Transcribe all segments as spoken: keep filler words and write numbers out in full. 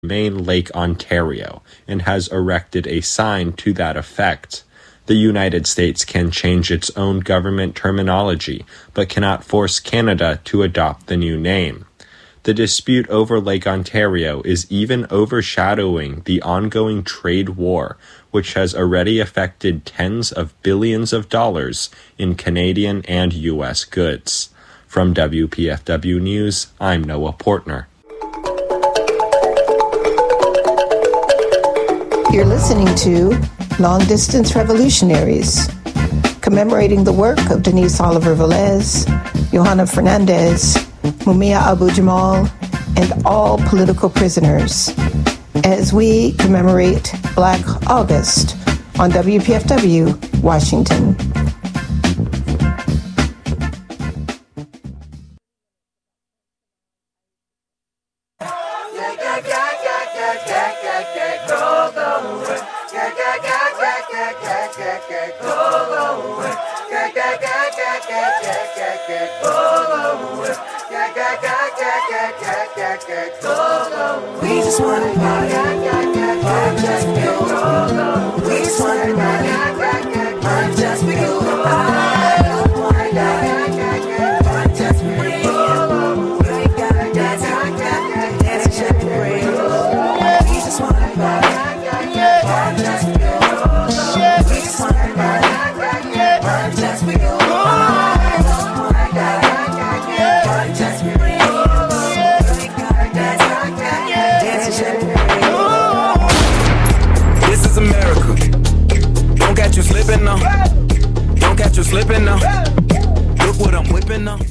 Main Lake Ontario and has erected a sign to that effect. The United States can change its own government terminology, but cannot force Canada to adopt the new name. The dispute over Lake Ontario is even overshadowing the ongoing trade war, which has already affected tens of billions of dollars in Canadian and U S goods. From W P F W News, I'm Noah Portner. You're listening to Long Distance Revolutionaries, commemorating the work of Denise Oliver Velez, Johanna Fernandez, Mumia Abu-Jamal, and all political prisoners, as we commemorate Black August on W P F W, Washington. We just want to party, party just for you. We just want to party, party just for you. I want to die, party just for you. We gotta dance, dance and shake the rain. We just want to party, party just for you. We just want to party, party just for you. I want to die, party just for you. This is America. Don't catch you slipping now. Don't catch you slipping now. Look what I'm whipping now.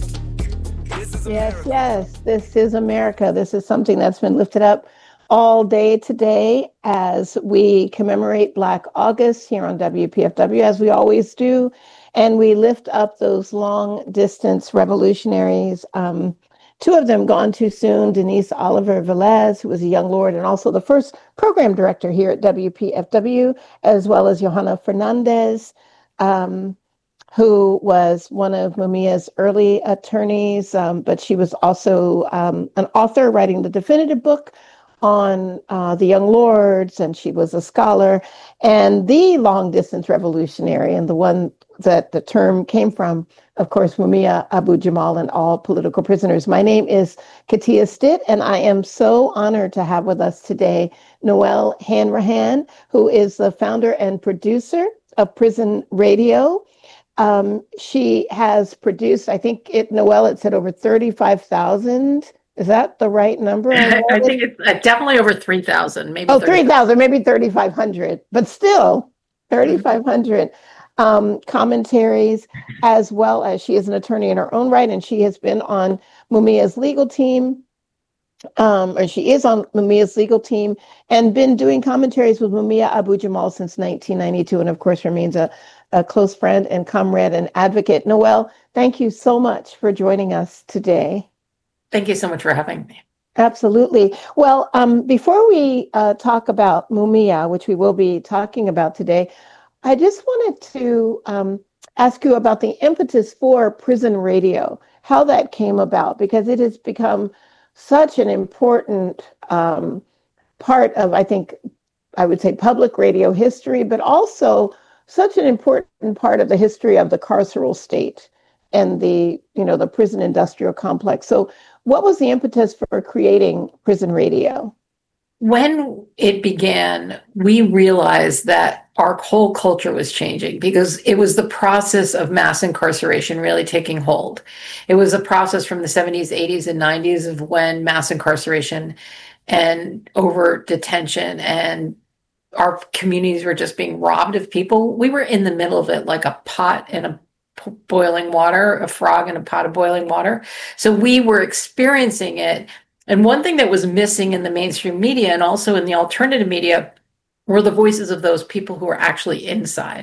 Yes, yes. This is America. This is something that's been lifted up all day today as we commemorate Black August here on W P F W, as we always do. And we lift up those long distance revolutionaries. Um, Two of them gone too soon, Denise Oliver Velez, who was a young lord and also the first program director here at W P F W, as well as Johanna Fernandez, um, who was one of Mumia's early attorneys, um, but she was also um, an author writing the definitive book on uh, the Young Lords, and she was a scholar, and the long-distance revolutionary, and the one that the term came from, of course, Mumia Abu-Jamal and all political prisoners. My name is Katia Stitt, and I am so honored to have with us today Noelle Hanrahan, who is the founder and producer of Prison Radio. Um, she has produced, I think it, Noelle, it said over thirty-five thousand. Is that the right number? I, I think it's uh, definitely over three thousand, maybe. Oh, three thousand, maybe thirty-five hundred, but still thirty-five hundred. Um, commentaries, as well as she is an attorney in her own right, and she has been on Mumia's legal team, um, or she is on Mumia's legal team, and been doing commentaries with Mumia Abu-Jamal since nineteen ninety-two, and of course remains a, a close friend and comrade and advocate. Noelle, thank you so much for joining us today. Thank you so much for having me. Absolutely. Well, um, before we uh, talk about Mumia, which we will be talking about today, I just wanted to um, ask you about the impetus for Prison Radio, how that came about, because it has become such an important um, part of, I think, I would say public radio history, but also such an important part of the history of the carceral state and the, you know, the prison industrial complex. So what was the impetus for creating Prison Radio? When it began, we realized that our whole culture was changing because it was the process of mass incarceration really taking hold. It was a process from the seventies, eighties, and nineties of when mass incarceration and over detention and our communities were just being robbed of people. We were in the middle of it like a pot in a boiling water, a frog in a pot of boiling water. So we were experiencing it. And one thing that was missing in the mainstream media and also in the alternative media were the voices of those people who are actually inside.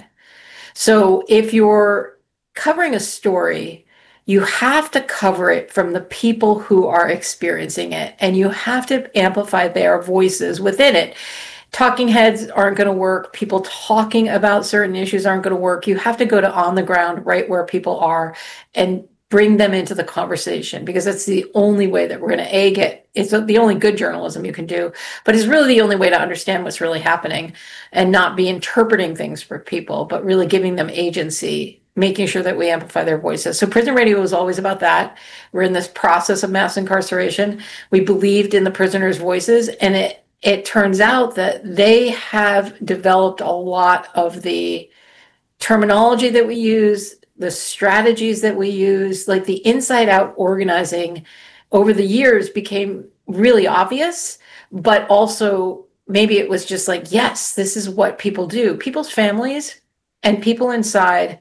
So if you're covering a story, you have to cover it from the people who are experiencing it, and you have to amplify their voices within it. Talking heads aren't going to work. People talking about certain issues aren't going to work. You have to go to on the ground, right where people are, and bring them into the conversation, because that's the only way that we're going to a get, it's the only good journalism you can do, but it's really the only way to understand what's really happening and not be interpreting things for people, but really giving them agency, making sure that we amplify their voices. So prison radio was always about that. We're in this process of mass incarceration. We believed in the prisoners' voices, and it it turns out that they have developed a lot of the terminology that we use, the strategies that we use, like the inside out organizing over the years became really obvious, but also maybe it was just like, yes, this is what people do. People's families and people inside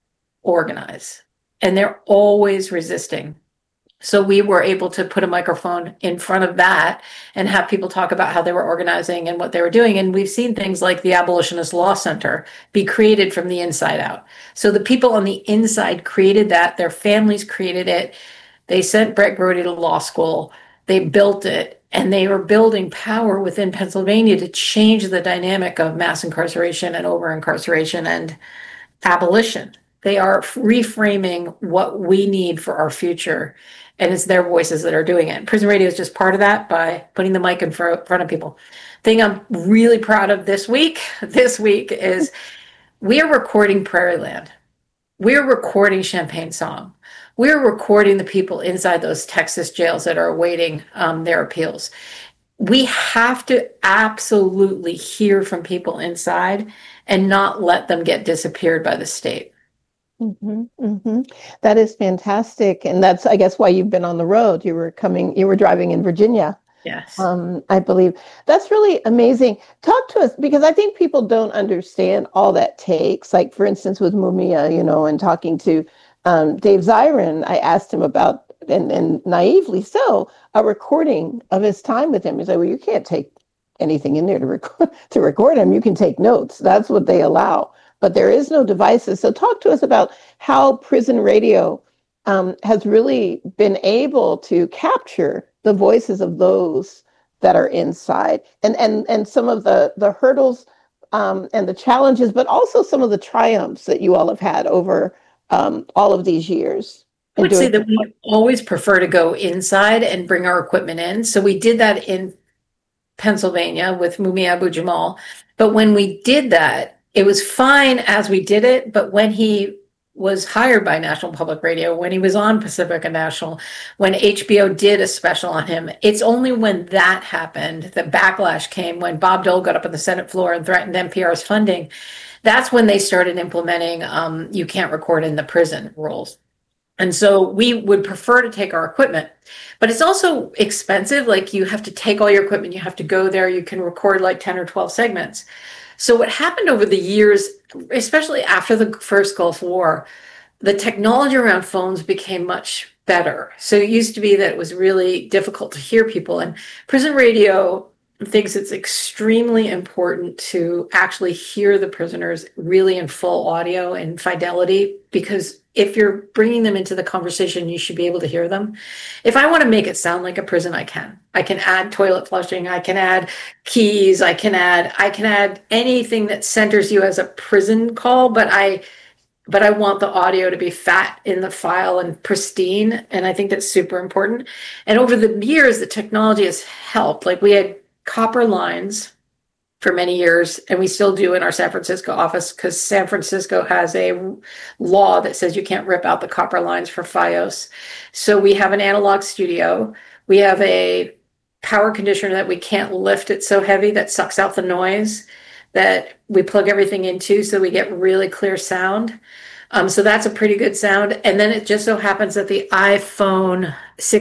organize, and they're always resisting. So we were able to put a microphone in front of that and have people talk about how they were organizing and what they were doing. And we've seen things like the Abolitionist Law Center be created from the inside out. So the people on the inside created that. Their families created it. They sent Brett Grody to law school. They built it, and they were building power within Pennsylvania to change the dynamic of mass incarceration and over incarceration and abolition. They are reframing what we need for our future. And it's their voices that are doing it. Prison radio is just part of that by putting the mic in front of people. Thing I'm really proud of this week, this week is we are recording Prairieland. We're recording Champagne Song. We're recording the people inside those Texas jails that are awaiting um, their appeals. We have to absolutely hear from people inside and not let them get disappeared by the state. Mm-hmm, mm-hmm. That is fantastic. And that's, I guess, why you've been on the road. You were coming, you were driving in Virginia. Yes. Um, I believe that's really amazing. Talk to us, because I think people don't understand all that takes. Like, for instance, with Mumia, you know, and talking to um, Dave Zirin, I asked him about, and, and naively so, a recording of his time with him. He said, well, you can't take anything in there to record, to record him. You can take notes. That's what they allow. But there is no devices. So talk to us about how prison radio um, has really been able to capture the voices of those that are inside, and and and some of the, the hurdles um, and the challenges, but also some of the triumphs that you all have had over um, all of these years. I would say that we always prefer to go inside and bring our equipment in. So we did that in Pennsylvania with Mumia Abu-Jamal. But when we did that, it was fine as we did it, but when he was hired by National Public Radio, when he was on Pacifica National, when H B O did a special on him, it's only when that happened, the backlash came, when Bob Dole got up on the Senate floor and threatened N P R's funding. That's when they started implementing um, you can't record in the prison rules. And so we would prefer to take our equipment, but it's also expensive. Like, you have to take all your equipment, you have to go there, you can record like ten or twelve segments. So what happened over the years, especially after the first Gulf War, the technology around phones became much better. So it used to be that it was really difficult to hear people. And prison radio thinks it's extremely important to actually hear the prisoners really in full audio and fidelity, because if you're bringing them into the conversation, you should be able to hear them. If I want to make it sound like a prison, I can. I can add toilet flushing. I can add keys. I can add, I can add anything that centers you as a prison call, but I, but I want the audio to be fat in the file and pristine. And I think that's super important. And over the years, the technology has helped. Like, we had copper lines for many years, and we still do in our San Francisco office, because San Francisco has a law that says you can't rip out the copper lines for FiOS. So we have an analog studio. We have a power conditioner that we can't lift. It's so heavy that sucks out the noise, that we plug everything into so we get really clear sound. Um, so that's a pretty good sound. And then it just so happens that the iPhone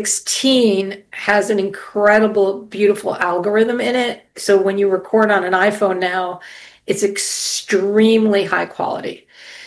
sixteen has an incredible, beautiful algorithm in it. So when you record on an iPhone now, it's extremely high quality.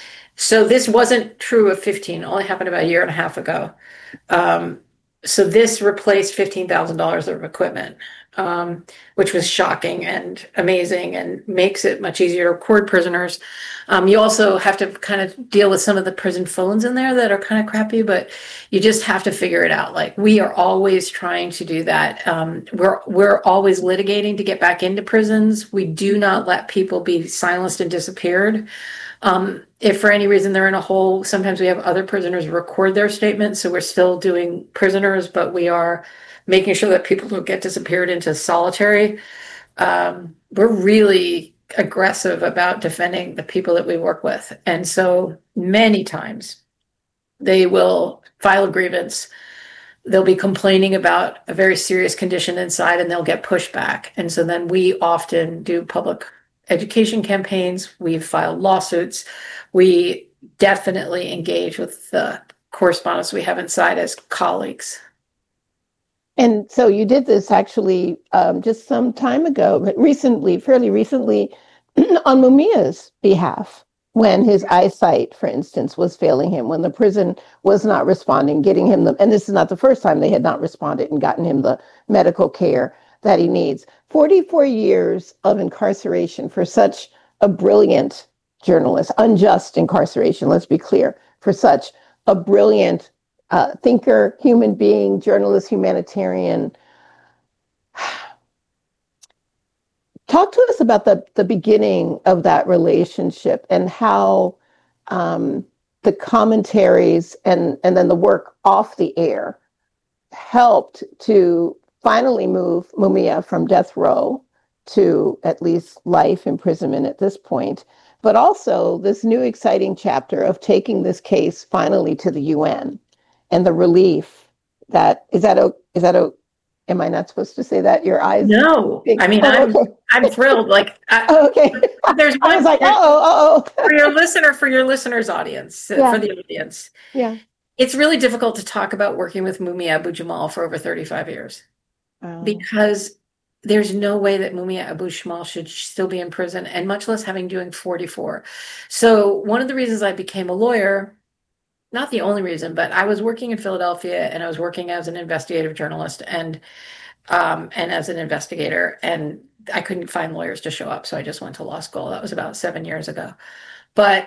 So this wasn't true of fifteen, it only happened about a year and a half ago. Um, so this replaced fifteen thousand dollars of equipment, um, which was shocking and amazing, and makes it much easier to record prisoners. Um, you also have to kind of deal with some of the prison phones in there that are kind of crappy, but you just have to figure it out. Like, we are always trying to do that. Um, we're we're always litigating to get back into prisons. We do not let people be silenced and disappeared. Um, if for any reason they're in a hole, sometimes we have other prisoners record their statements. So we're still doing prisoners, but we are making sure that people don't get disappeared into solitary. Um, we're really aggressive about defending the people that we work with. And so many times they will file a grievance. They'll be complaining about a very serious condition inside and they'll get pushback. And so then we often do public education campaigns. We've filed lawsuits. We definitely engage with the correspondents we have inside as colleagues. And so you did this actually um, just some time ago, but recently, fairly recently, on Mumia's behalf, when his eyesight, for instance, was failing him, when the prison was not responding, getting him the, and this is not the first time they had not responded and gotten him the medical care that he needs. forty-four years of incarceration for such a brilliant journalist, unjust incarceration, let's be clear, for such a brilliant uh, thinker, human being, journalist, humanitarian. Talk to us about the, the beginning of that relationship and how um, the commentaries and, and then the work off the air helped to finally move Mumia from death row to at least life imprisonment at this point, but also this new exciting chapter of taking this case finally to the U N and the relief that, is that, is that, a, am I not supposed to say that? Your eyes? No, I mean, I'm, I'm thrilled. Like, I, oh, okay. There's one, I was like, oh, oh, oh. For your listener, for your listener's audience, Yeah. for the audience. Yeah. It's really difficult to talk about working with Mumia Abu-Jamal for over thirty-five years. Oh. Because there's no way that Mumia Abu-Jamal should still be in prison, and much less having doing forty-four. So one of the reasons I became a lawyer, not the only reason, but I was working in Philadelphia and I was working as an investigative journalist and um, and as an investigator, and I couldn't find lawyers to show up, so I just went to law school. That was about seven years ago. But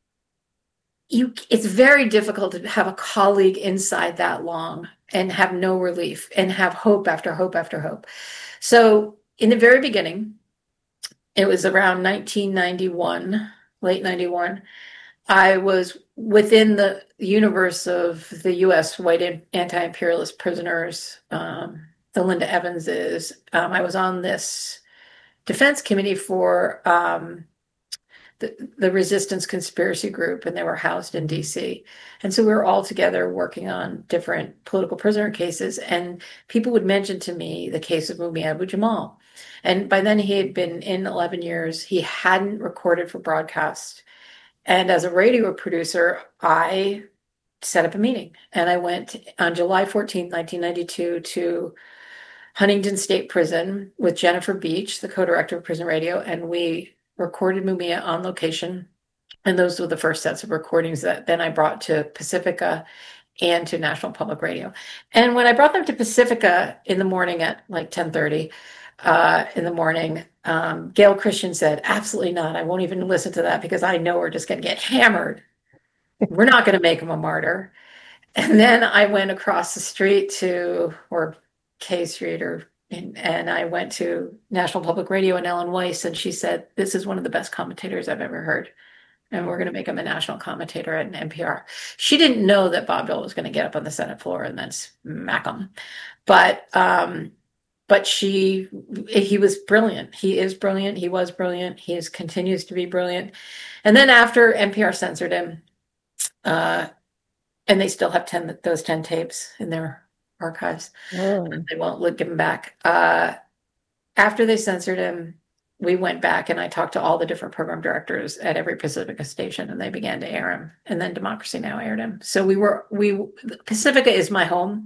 you, it's very difficult to have a colleague inside that long and have no relief and have hope after hope after hope. So in the very beginning, it was around nineteen ninety-one, late ninety-one, I was within the universe of the U S white anti-imperialist prisoners, um, the Linda Evanses. Um, I was on this defense committee for um, the, the resistance conspiracy group, and they were housed in D C. And so we were all together working on different political prisoner cases, and people would mention to me the case of Mumia Abu-Jamal. And by then he had been in eleven years. He hadn't recorded for broadcast. And as a radio producer, I set up a meeting, and I went on July fourteenth, nineteen ninety-two to Huntington State Prison with Jennifer Beach, the co-director of Prison Radio, and we recorded Mumia on location. And those were the first sets of recordings that then I brought to Pacifica and to National Public Radio. And when I brought them to Pacifica in the morning at like ten thirty uh, in the morning, um, Gail Christian said, absolutely not. I won't even listen to that because I know we're just going to get hammered. We're not going to make him a martyr. And then I went across the street to, or K Street, or and, and I went to National Public Radio and Ellen Weiss, and she said, this is one of the best commentators I've ever heard. And we're going to make him a national commentator at N P R. She didn't know that Bob Dole was going to get up on the Senate floor and then smack him. But, um, but she, he was brilliant. He is brilliant. He was brilliant. He is, continues to be brilliant. And then after N P R censored him, uh, and they still have ten, those ten tapes in their archives. Oh. They won't give them back. Uh, after they censored him, we went back and I talked to all the different program directors at every Pacifica station, and they began to air him. And then Democracy Now! Aired him. So we were, we, Pacifica is my home.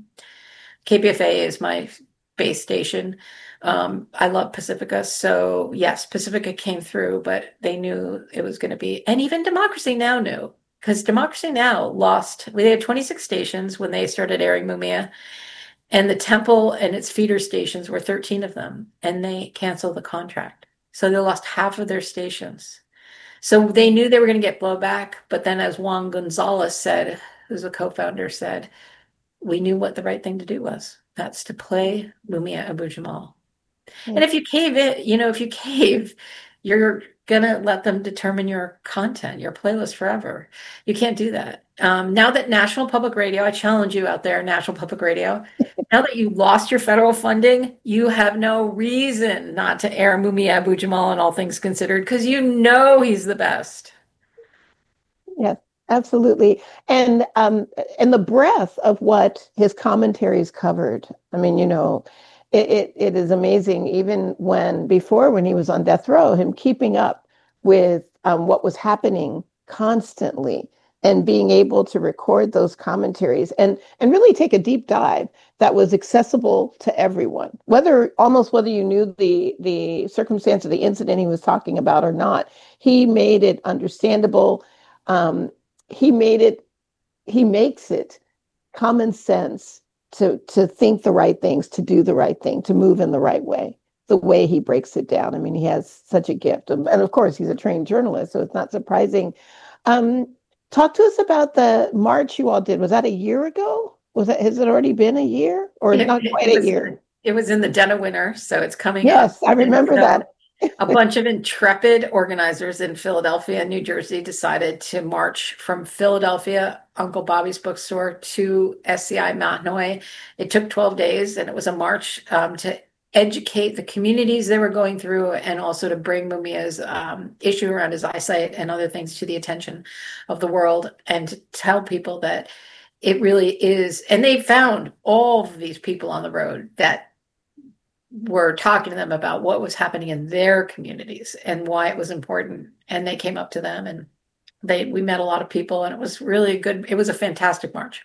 K P F A is my base station. Um, I love Pacifica. So yes, Pacifica came through, but they knew it was going to be, and even Democracy Now! Knew, because Democracy Now! Lost, we had twenty-six stations when they started airing Mumia, and the Temple and its feeder stations were thirteen of them, and they canceled the contract. So they lost half of their stations. So they knew they were going to get blowback. But then, as Juan Gonzalez said, who's a co-founder, said, we knew what the right thing to do was. That's to play Mumia Abu-Jamal. Mm. And if you cave it, you know, if you cave, you're gonna let them determine your content, your playlist forever. You can't do that. Um, now that National Public Radio, I challenge you out there, National Public Radio, now that you lost your federal funding, you have no reason not to air Mumia Abu-Jamal and All Things Considered, because you know he's the best. Yes, absolutely. And um, and the breadth of what his commentaries covered. I mean, you know, it, it, it is amazing, even when before when he was on death row, him keeping up with um, what was happening constantly and being able to record those commentaries and and really take a deep dive that was accessible to everyone, whether almost whether you knew the the circumstance of the incident he was talking about or not. He made it understandable. Um, he made it, he makes it common sense to to think the right things, to do the right thing, to move in the right way, the way he breaks it down. I mean, he has such a gift. And of course, he's a trained journalist, so it's not surprising. Um, talk to us about the march you all did. Was that a year ago? Was that, has it already been a year or It, not it quite a was, year? it was in the dead of winter, so it's coming Yes, up. I remember And so that. a bunch of intrepid organizers in Philadelphia and New Jersey decided to march from Philadelphia, Uncle Bobby's bookstore, to S C I Mount Hoy. It took twelve days, and it was a march um, to educate the communities they were going through, and also to bring Mumia's um, issue around his eyesight and other things to the attention of the world, and to tell people that it really is. And they found all of these people on the road that were talking to them about what was happening in their communities and why it was important. And they came up to them, and they we met a lot of people, and it was really good. It was a fantastic march.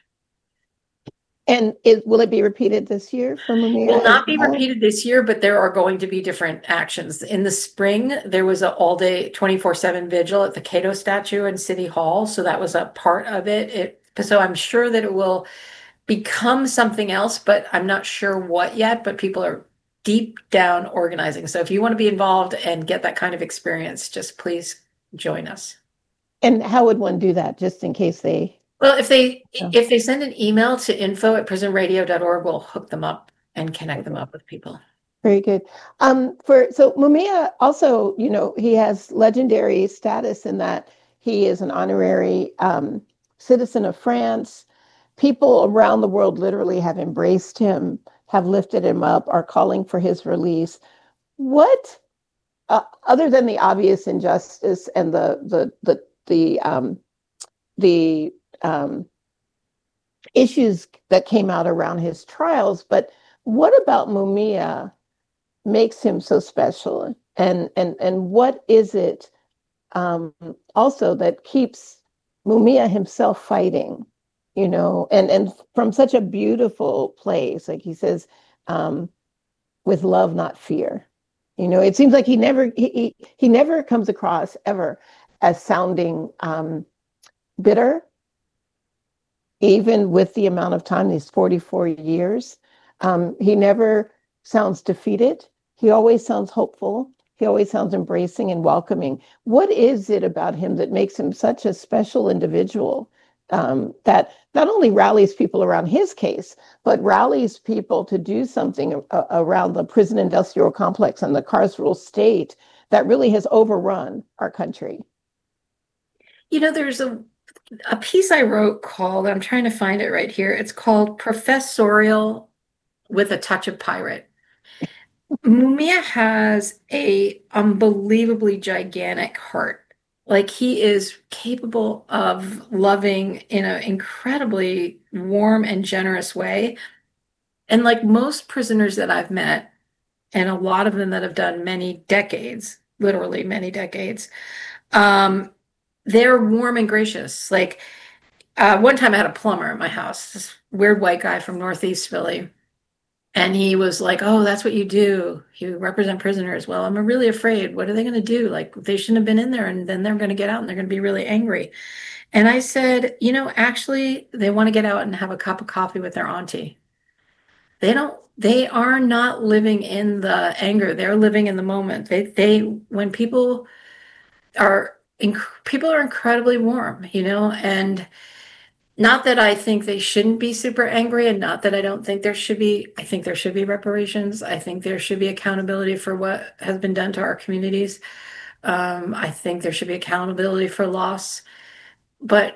And it, will it be repeated this year for Mumia? Will not as be well? repeated this year, but there are going to be different actions. In the spring, there was an all-day twenty-four seven vigil at the Cato statue in City Hall. So that was a part of it. It so I'm sure that it will become something else, but I'm not sure what yet. But people are deep down organizing. So if you want to be involved and get that kind of experience, just please join us. And how would one do that, just in case they... Well, if they Yeah. if they send an email to info at prison radio dot org, we'll hook them up and connect them up with people. Very good. Um, for so Mumia also, you know, he has legendary status in that he is an honorary um, citizen of France. People around the world literally have embraced him, have lifted him up, are calling for his release. What, uh, other than the obvious injustice and the the the the um, the um, issues that came out around his trials, but what about Mumia makes him so special? And and and what is it um, also that keeps Mumia himself fighting? You know, and and from such a beautiful place, like he says, um, with love, not fear. You know, it seems like he never he he, he never comes across ever as sounding um, bitter, even with the amount of time, these forty-four years. Um, he never sounds defeated. He always sounds hopeful. He always sounds embracing and welcoming. What is it about him that makes him such a special individual um, that not only rallies people around his case, but rallies people to do something a- around the prison industrial complex and the carceral state that really has overrun our country? You know, there's a a piece I wrote called, I'm trying to find it right here. It's called Professorial with a Touch of Pirate. Mumia has a unbelievably gigantic heart. Like, he is capable of loving in an incredibly warm and generous way. And like most prisoners that I've met, and a lot of them that have done many decades, literally many decades, um, they're warm and gracious. Like, uh, one time I had a plumber at my house, this weird white guy from Northeast Philly. And he was like, "Oh, that's what you do. You represent prisoners." Well, I'm really afraid. What are they going to do? Like, they shouldn't have been in there, and then they're going to get out and they're going to be really angry. And I said, you know, actually, they want to get out and have a cup of coffee with their auntie. They don't, they are not living in the anger. They're living in the moment. They, they, when people are, inc- people are incredibly warm, you know, and not that I think they shouldn't be super angry, and not that I don't think there should be, I think there should be reparations. I think there should be accountability for what has been done to our communities. Um, I think there should be accountability for loss, but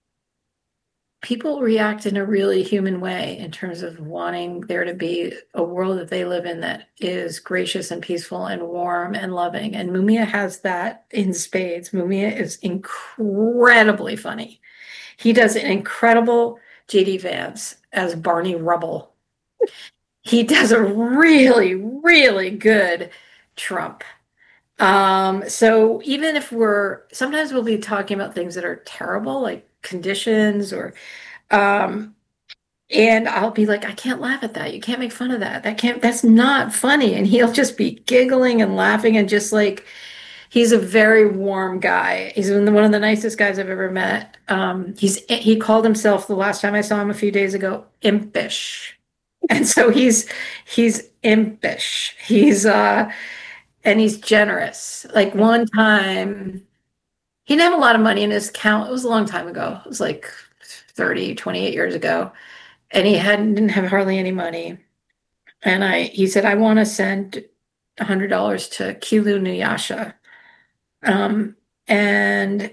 people react in a really human way in terms of wanting there to be a world that they live in that is gracious and peaceful and warm and loving. And Mumia has that in spades. Mumia is incredibly funny. He does an incredible J D Vance as Barney Rubble. He does a really, really good Trump. Um, so even if we're sometimes we'll be talking about things that are terrible, like conditions or um and I'll be like, I can't laugh at that. You can't make fun of that. That can't, that's not funny. And he'll just be giggling and laughing and just like, he's a very warm guy. He's one of the nicest guys I've ever met. Um, he's, he called himself the last time I saw him a few days ago, impish. And so he's, he's impish. He's, uh, and he's generous. Like one time, he didn't have a lot of money in his account. It was a long time ago. It was like thirty, twenty-eight years ago. And he hadn't didn't have hardly any money. And I he said, I want to send a hundred dollars to Kilu Nuyasha. Um, and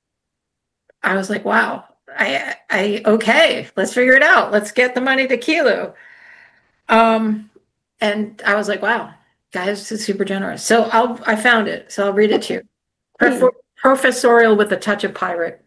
I was like, wow, I I okay, let's figure it out. Let's get the money to Kilu. Um, and I was like, wow, guys, this is super generous. So I'll I found it. So I'll read it to you. Prof- professorial with a touch of pirate.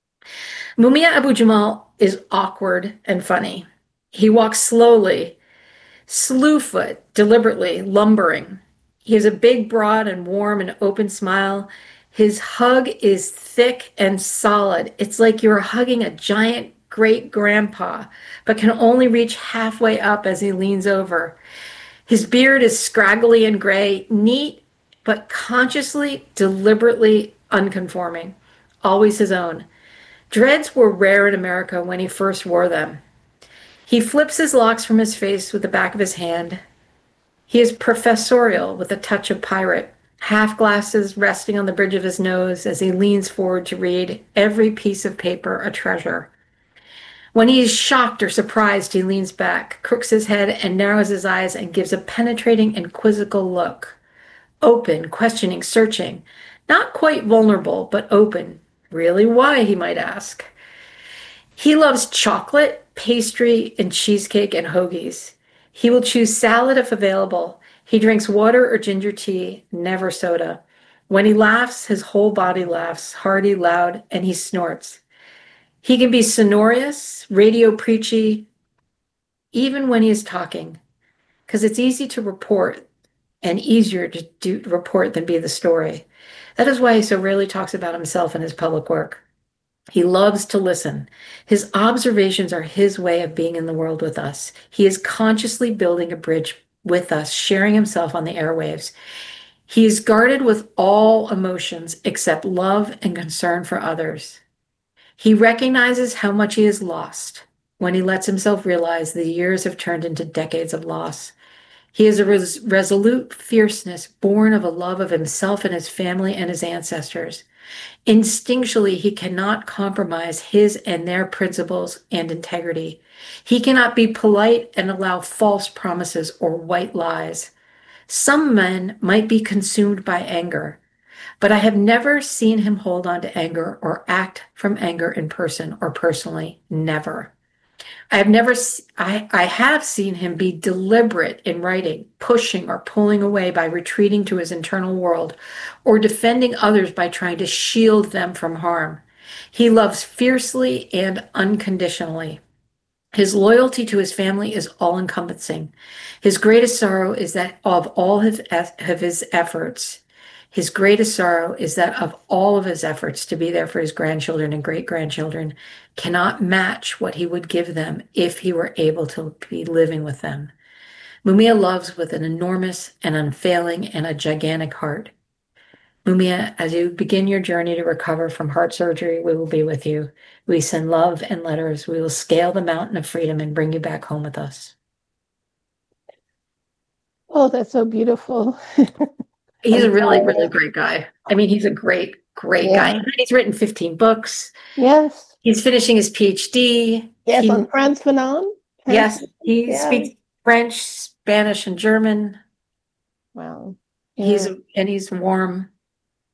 Mumia Abu Jamal is awkward and funny. He walks slowly, slewfoot, deliberately, lumbering. He has a big, broad, and warm and open smile. His hug is thick and solid. It's like you're hugging a giant great grandpa, but can only reach halfway up as he leans over. His beard is scraggly and gray, neat, but consciously, deliberately unconforming. Always his own. Dreads were rare in America when he first wore them. He flips his locks from his face with the back of his hand. He is professorial with a touch of pirate, half glasses resting on the bridge of his nose as he leans forward to read, every piece of paper a treasure. When he is shocked or surprised, he leans back, crooks his head, and narrows his eyes and gives a penetrating and quizzical look. Open, questioning, searching. Not quite vulnerable, but open. Really, why, he might ask. He loves chocolate, pastry, and cheesecake and hoagies. He will choose salad if available. He drinks water or ginger tea, never soda. When he laughs, his whole body laughs, hearty, loud, and he snorts. He can be sonorous, radio preachy, even when he is talking, because it's easy to report and easier to do report than be the story. That is why he so rarely talks about himself in his public work. He loves to listen. His observations are his way of being in the world with us. He is consciously building a bridge with us, sharing himself on the airwaves. He is guarded with all emotions except love and concern for others. He recognizes how much he has lost when he lets himself realize the years have turned into decades of loss. He is a res- resolute fierceness born of a love of himself and his family and his ancestors. Instinctually, he cannot compromise his and their principles and integrity. He cannot be polite and allow false promises or white lies. Some men might be consumed by anger, but I have never seen him hold on to anger or act from anger in person or personally. Never. I have never, I, I have seen him be deliberate in writing, pushing or pulling away by retreating to his internal world, or defending others by trying to shield them from harm. He loves fiercely and unconditionally. His loyalty to his family is all-encompassing. His greatest sorrow is that of all his, of his efforts, his greatest sorrow is that of all of his efforts to be there for his grandchildren and great-grandchildren cannot match what he would give them if he were able to be living with them. Mumia loves with an enormous and unfailing and a gigantic heart. Mumia, as you begin your journey to recover from heart surgery, we will be with you. We send love and letters. We will scale the mountain of freedom and bring you back home with us. Oh, that's so beautiful. He's a really, really great guy. I mean, he's a great, great Yeah. guy. He's written fifteen books. Yes. He's finishing his PhD. Yes, He- on Frantz Fanon. yes, he Yeah. speaks French, Spanish, and German. Wow. He's Yeah. and he's warm.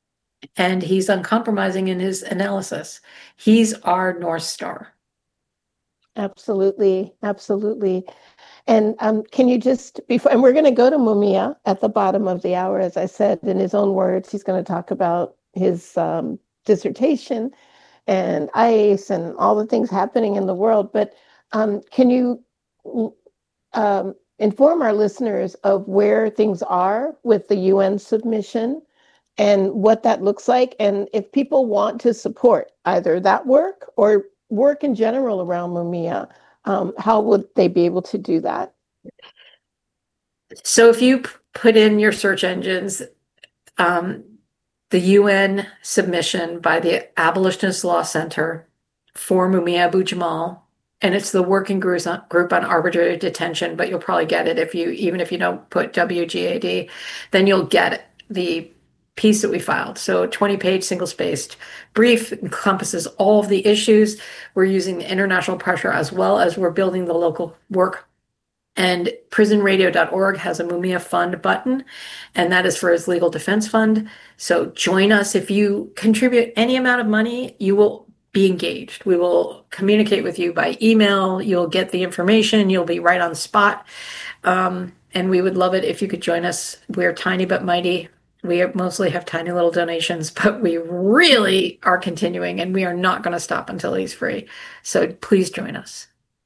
and he's uncompromising in his analysis. He's our North Star. Absolutely, absolutely. And um, can you just, before, and we're going to go to Mumia at the bottom of the hour, as I said, in his own words, he's going to talk about his um, dissertation and ICE and all the things happening in the world. But um, can you um, inform our listeners of where things are with the U N submission and what that looks like? And if people want to support either that work or work in general around Mumia, um, how would they be able to do that? So if you p- put in your search engines, um, the U N submission by the Abolitionist Law Center for Mumia Abu-Jamal, and it's the working group on, group on arbitrary detention, but you'll probably get it if you, even if you don't put W G A D, then you'll get the piece that we filed. So twenty page single spaced brief encompasses all of the issues. We're using the international pressure as well as we're building the local work. And prison radio dot org has a Mumia Fund button, and that is for his legal defense fund. So join us. If you contribute any amount of money, you will be engaged. We will communicate with you by email. You'll get the information. You'll be right on the spot. Um, and we would love it if you could join us. We're tiny but mighty. We mostly have tiny little donations, but we really are continuing, and we are not going to stop until he's free. So please join us.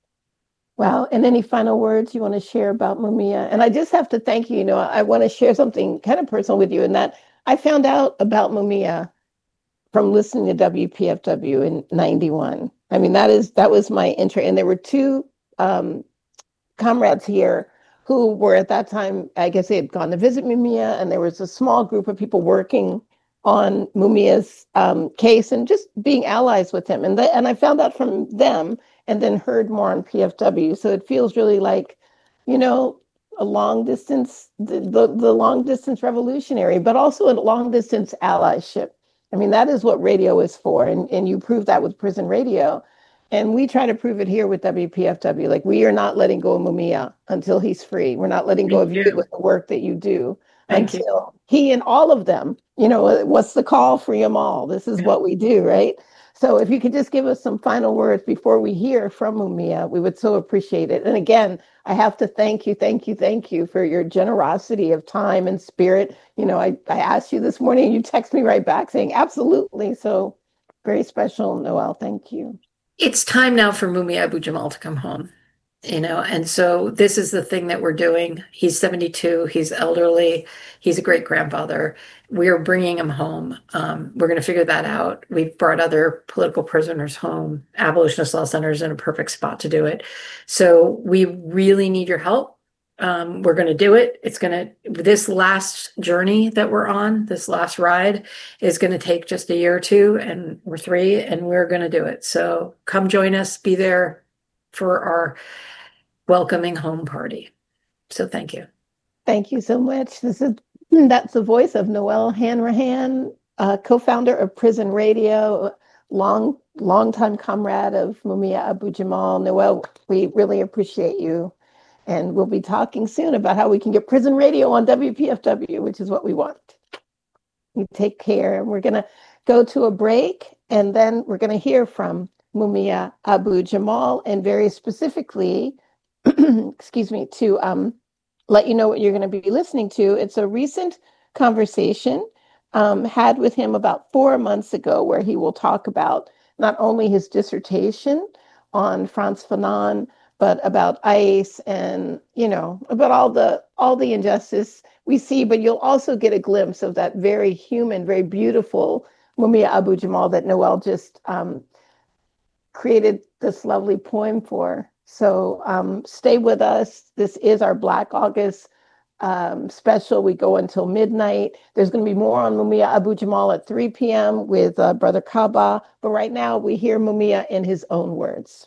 Wow. And any final words you want to share about Mumia? And I just have to thank you. You know, I want to share something kind of personal with you in that I found out about Mumia from listening to W P F W in ninety-one. I mean, that is that was my entry. And there were two um, comrades here who were at that time, I guess they had gone to visit Mumia, and there was a small group of people working on Mumia's um, case and just being allies with him. And, the, and I found out from them and then heard more on P F W. So it feels really like, you know, a long distance, the, the, the long distance revolutionary, but also a long distance allyship. I mean, that is what radio is for. And, and you prove that with prison radio. And we try to prove it here with W P F W. Like, we are not letting go of Mumia until he's free. We're not letting go of you with the work that you do Thank until you. he and all of them, you know, what's the call? Free them all. This is what we do, right? So if you could just give us some final words before we hear from Mumia, we would so appreciate it. And again, I have to thank you, thank you, thank you for your generosity of time and spirit. You know, I, I asked you this morning and you text me right back saying, absolutely. So very special, Noelle. Thank you. It's time now for Mumia Abu-Jamal to come home, you know, and so this is the thing that we're doing. He's seventy-two, he's elderly, he's a great grandfather. We're bringing him home. Um, we're going to figure that out. We've brought other political prisoners home. Abolitionist Law Center is in a perfect spot to do it. So we really need your help. Um, we're going to do it. It's going to, this last journey that we're on, this last ride is going to take just a year or two, and we're three, and we're going to do it. So come join us, be there for our welcoming home party. So thank you. Thank you so much. This is, that's the voice of Noelle Hanrahan, uh, co-founder of Prison Radio, long, long-time comrade of Mumia Abu-Jamal. Noelle, we really appreciate you. And we'll be talking soon about how we can get prison radio on W P F W, which is what we want. You take care. And we're going to go to a break, and then we're going to hear from Mumia Abu-Jamal, and very specifically, excuse me, to um, let you know what you're going to be listening to. It's a recent conversation um, had with him about four months ago, where he will talk about not only his dissertation on Frantz Fanon, but about ICE and, you know, about all the all the injustice we see. But you'll also get a glimpse of that very human, very beautiful Mumia Abu-Jamal that Noelle just um, created this lovely poem for. So um, stay with us. This is our Black August um, special. We go until midnight. There's going to be more on Mumia Abu-Jamal at three p.m. with uh, Brother Kaba. But right now we hear Mumia in his own words.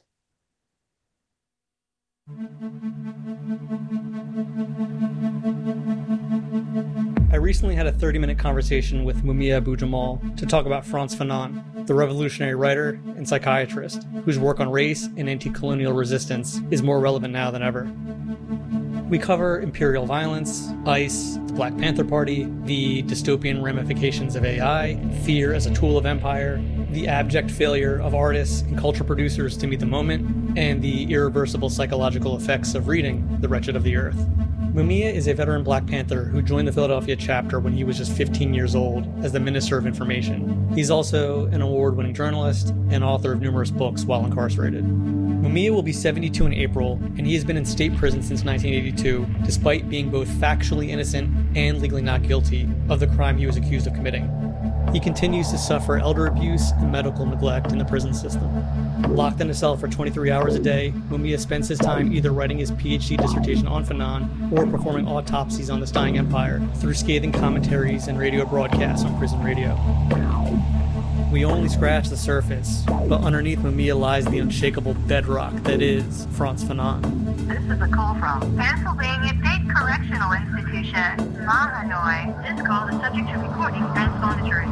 I recently had a thirty minute conversation with Mumia Abu-Jamal to talk about Frantz Fanon, the revolutionary writer and psychiatrist whose work on race and anti-colonial resistance is more relevant now than ever. We cover imperial violence, ICE, the Black Panther Party, the dystopian ramifications of A I, fear as a tool of empire, the abject failure of artists and culture producers to meet the moment, and the irreversible psychological effects of reading The Wretched of the Earth. Mumia is a veteran Black Panther who joined the Philadelphia chapter when he was just fifteen years old as the Minister of Information. He's also an award-winning journalist and author of numerous books while incarcerated. Mumia will be seventy-two in April, and he has been in state prison since nineteen eighty-two, despite being both factually innocent and legally not guilty of the crime he was accused of committing. He continues to suffer elder abuse and medical neglect in the prison system. Locked in a cell for twenty-three hours a day, Mumia spends his time either writing his PhD dissertation on Fanon or performing autopsies on this dying empire through scathing commentaries and radio broadcasts on prison radio. We only scratch the surface, but underneath Mumia lies the unshakable bedrock that is Frantz Fanon. This is a call from Pennsylvania State Correctional Institution, Mahanoy. This call is subject to recording and monitoring.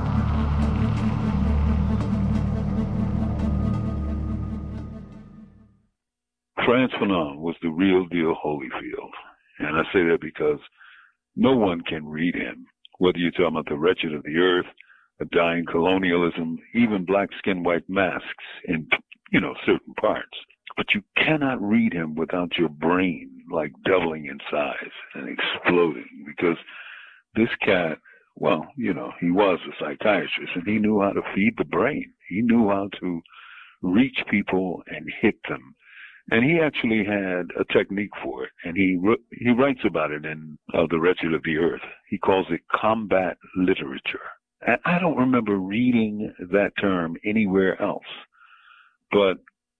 Frantz Fanon was the real deal Holyfield. And I say that because no one can read him, whether you're talking about The Wretched of the Earth, A Dying Colonialism, even Black Skin, White Masks in, you know, certain parts. But you cannot read him without your brain like doubling in size and exploding, because this cat, well, you know, he was a psychiatrist and he knew how to feed the brain. He knew how to reach people and hit them. And he actually had a technique for it, and he he writes about it in uh, The Wretched of the Earth. He calls it combat literature. And I don't remember reading that term anywhere else, but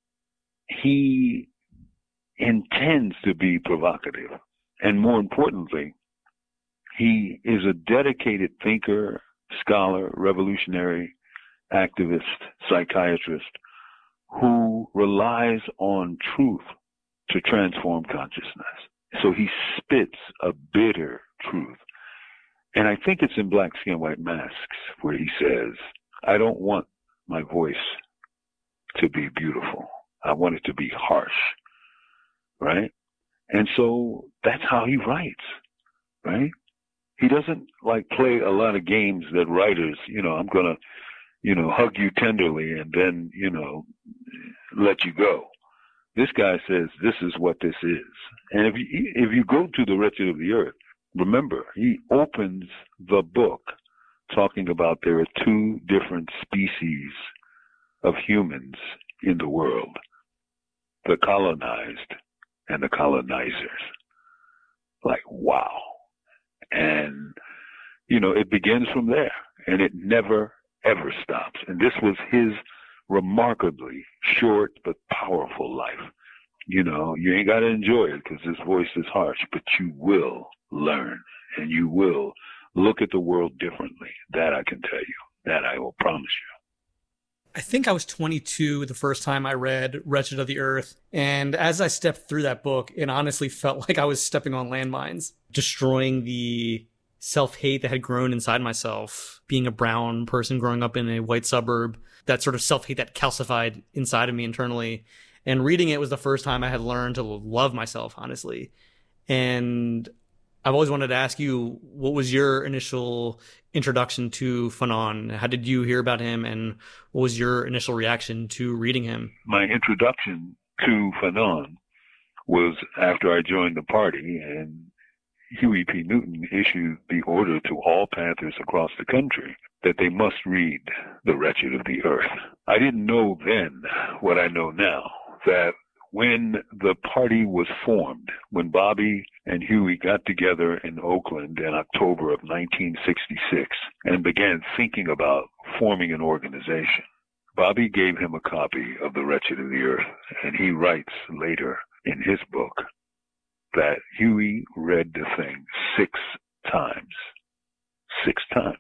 he intends to be provocative. And more importantly, he is a dedicated thinker, scholar, revolutionary, activist, psychiatrist, who relies on truth to transform consciousness. So he spits a bitter truth. And I think it's in Black Skin, White Masks where he says, I don't want my voice to be beautiful. I want it to be harsh, right? And so that's how he writes, right? He doesn't like play a lot of games that writers, you know, I'm going to, you know, hug you tenderly and then, you know, let you go. This guy says, this is what this is. And if you, if you go to The Wretched of the Earth, remember, he opens the book talking about there are two different species of humans in the world, the colonized and the colonizers. Like, wow. And, you know, it begins from there, and it never, ever stops. And this was his remarkably short but powerful life. You know, you ain't got to enjoy it because his voice is harsh, but you will learn and you will look at the world differently. That I can tell you. That I will promise you. I think I was twenty-two the first time I read Wretched of the Earth. And as I stepped through that book, it honestly felt like I was stepping on landmines, destroying the self-hate that had grown inside myself, being a brown person growing up in a white suburb, that sort of self-hate that calcified inside of me internally. And reading it was the first time I had learned to love myself, honestly. And I've always wanted to ask you, what was your initial introduction to Fanon? How did you hear about him, and what was your initial reaction to reading him? My introduction to Fanon was after I joined the party, and Huey P. Newton issued the order to all Panthers across the country that they must read The Wretched of the Earth. I didn't know then what I know now, that when the party was formed, when Bobby and Huey got together in Oakland in October of nineteen sixty-six and began thinking about forming an organization, Bobby gave him a copy of The Wretched of the Earth, and he writes later in his book that Huey read the thing six times. Six times.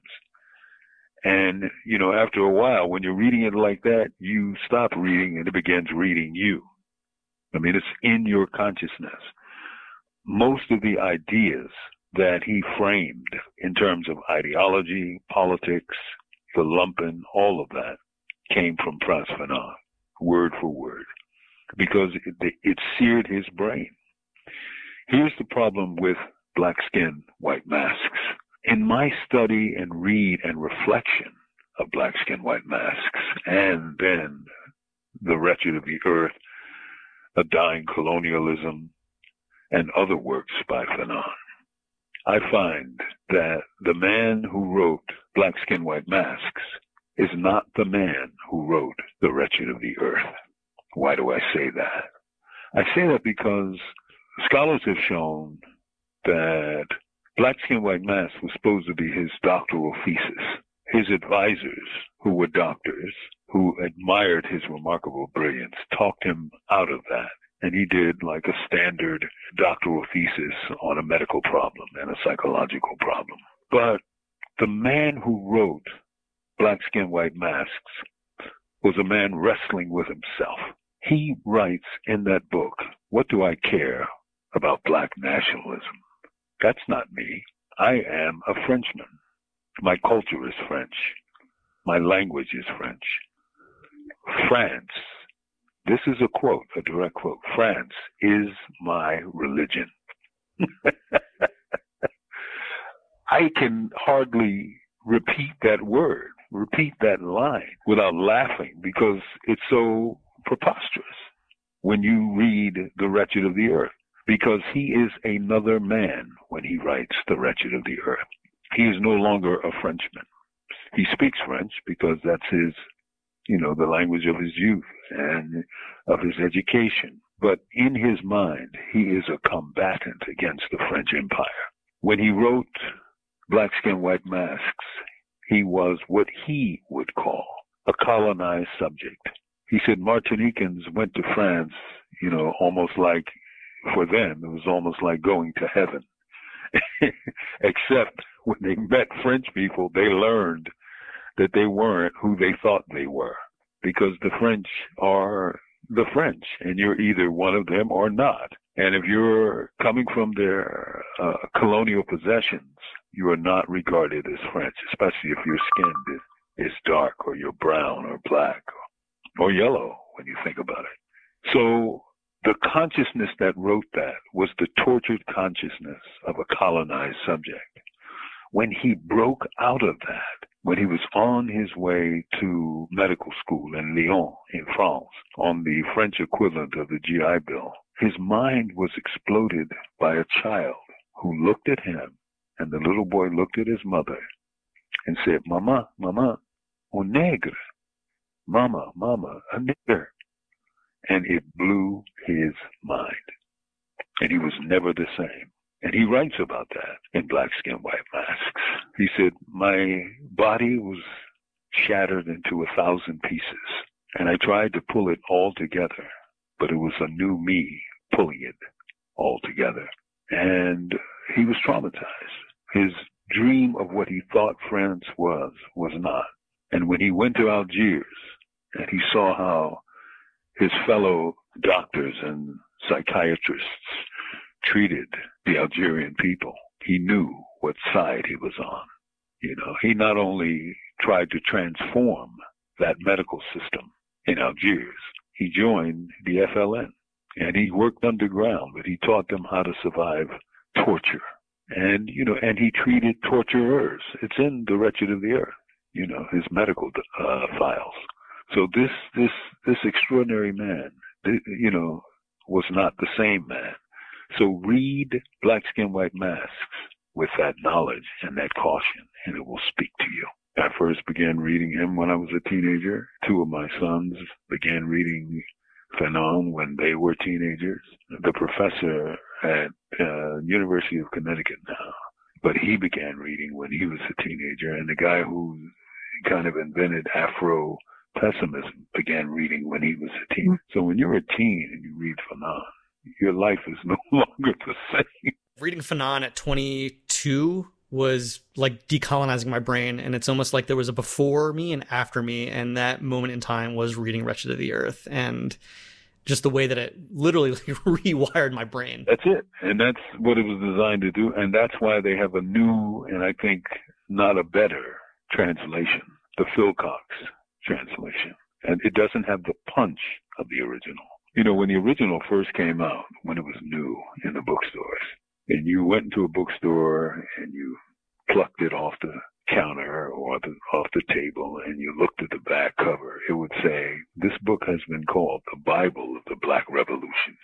And, you know, after a while, when you're reading it like that, you stop reading and it begins reading you. I mean, it's in your consciousness. Most of the ideas that he framed in terms of ideology, politics, the lumpen, all of that came from Frantz Fanon, word for word, because it, it seared his brain. Here's the problem with black skin, white masks. In my study and read and reflection of black skin, white masks, and then The Wretched of the Earth, A Dying Colonialism, and other works by Fanon, I find that the man who wrote Black Skin, White Masks is not the man who wrote The Wretched of the Earth. Why do I say that? I say that because scholars have shown that Black Skin, White Masks was supposed to be his doctoral thesis. His advisors, who were doctors, who admired his remarkable brilliance, talked him out of that. And he did like a standard doctoral thesis on a medical problem and a psychological problem. But the man who wrote Black Skin, White Masks was a man wrestling with himself. He writes in that book, "What do I care about black nationalism? That's not me. I am a Frenchman. My culture is French. My language is French. France," this is a quote, a direct quote, "France is my religion." I can hardly repeat that word, repeat that line without laughing because it's so preposterous when you read The Wretched of the Earth, because he is another man when he writes The Wretched of the Earth. He is no longer a Frenchman. He speaks French because that's his, you know, the language of his youth and of his education. But in his mind, he is a combatant against the French Empire. When he wrote Black Skin, White Masks, he was what he would call a colonized subject. He said Martinicans went to France, you know, almost like, for them, it was almost like going to heaven. Except when they met French people, they learned that they weren't who they thought they were, because the French are the French, and you're either one of them or not. And if you're coming from their uh, colonial possessions, you are not regarded as French, especially if your skin is, is dark or you're brown or black or, or yellow when you think about it. So the consciousness that wrote that was the tortured consciousness of a colonized subject. When he broke out of that, when he was on his way to medical school in Lyon, in France, on the French equivalent of the G I Bill, his mind was exploded by a child who looked at him, and the little boy looked at his mother and said, "Mama, mama, un nègre. Mama, mama, a nigger." And it blew his mind. And he was never the same. And he writes about that in Black Skin, White Masks. He said, "My body was shattered into a thousand pieces, and I tried to pull it all together, but it was a new me pulling it all together." And he was traumatized. His dream of what he thought France was, was not. And when he went to Algiers and he saw how his fellow doctors and psychiatrists treated the Algerian people, he knew what side he was on. You know, he not only tried to transform that medical system in Algiers, he joined the F L N and he worked underground, but he taught them how to survive torture. And, you know, and he treated torturers. It's in The Wretched of the Earth, you know, his medical uh, files. So this, this, this extraordinary man, you know, was not the same man. So read Black Skin, White Masks with that knowledge and that caution, and it will speak to you. I first began reading him when I was a teenager. Two of my sons began reading Fanon when they were teenagers. The professor at uh, University of Connecticut now, but he began reading when he was a teenager, and the guy who kind of invented Afro pessimism began reading when he was a teen. So when you're a teen and you read Fanon, your life is no longer the same. Reading Fanon at twenty-two was like decolonizing my brain, and it's almost like there was a before me and after me, and that moment in time was reading Wretched of the Earth, and just the way that it literally rewired my brain. That's it, and that's what it was designed to do, and that's why they have a new, and I think not a better translation, the Phil Cox translation. And it doesn't have the punch of the original. You know, when the original first came out, when it was new in the bookstores, and you went into a bookstore and you plucked it off the counter or the, off the table and you looked at the back cover, it would say, this book has been called the Bible of the Black Revolution.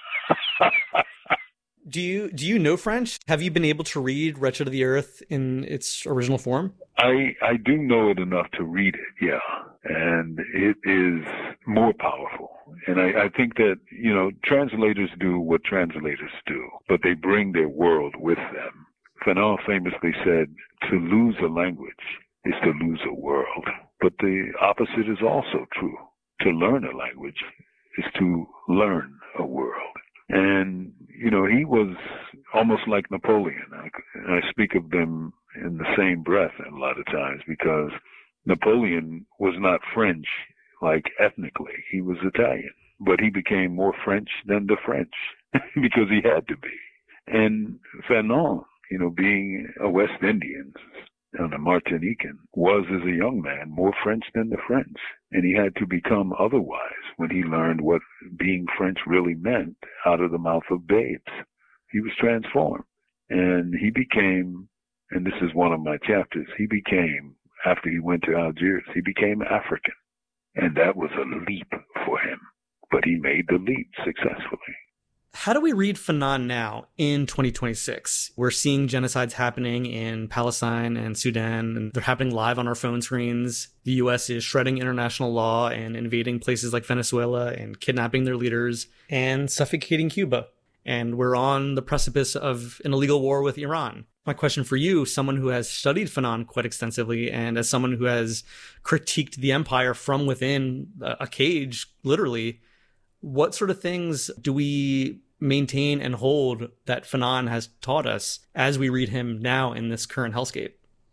Do you do you know French? Have you been able to read Wretched of the Earth in its original form? I I do know it enough to read it, yeah. And it is more powerful. And I, I think that, you know, translators do what translators do, but they bring their world with them. Fanon famously said, to lose a language is to lose a world. But the opposite is also true. To learn a language is to learn a world. And, you know, he was almost like Napoleon. I, I speak of them in the same breath a lot of times because Napoleon was not French, like ethnically. He was Italian. But he became more French than the French because he had to be. And Fanon, you know, being a West Indian and a Martinican, was as a young man more French than the French. And he had to become otherwise when he learned what being French really meant out of the mouth of babes. He was transformed. And he became, and this is one of my chapters, he became, after he went to Algiers, he became African. And that was a leap for him. But he made the leap successfully. How do we read Fanon now in twenty twenty-six? We're seeing genocides happening in Palestine and Sudan, and they're happening live on our phone screens. The U S is shredding international law and invading places like Venezuela and kidnapping their leaders and suffocating Cuba. And we're on the precipice of an illegal war with Iran. My question for you, someone who has studied Fanon quite extensively and as someone who has critiqued the empire from within a cage, literally, what sort of things do we maintain and hold that Fanon has taught us as we read him now in this current hellscape?